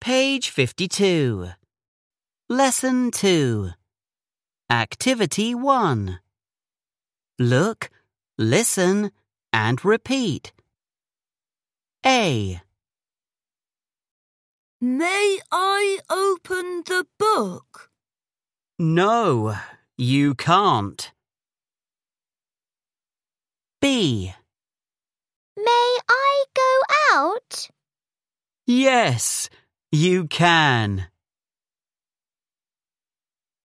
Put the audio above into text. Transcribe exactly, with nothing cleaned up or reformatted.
Page fifty-two. Lesson two. Activity one. Look, listen, and repeat. A. May I open the book? No, you can't. B. May I go out? Yes, you can.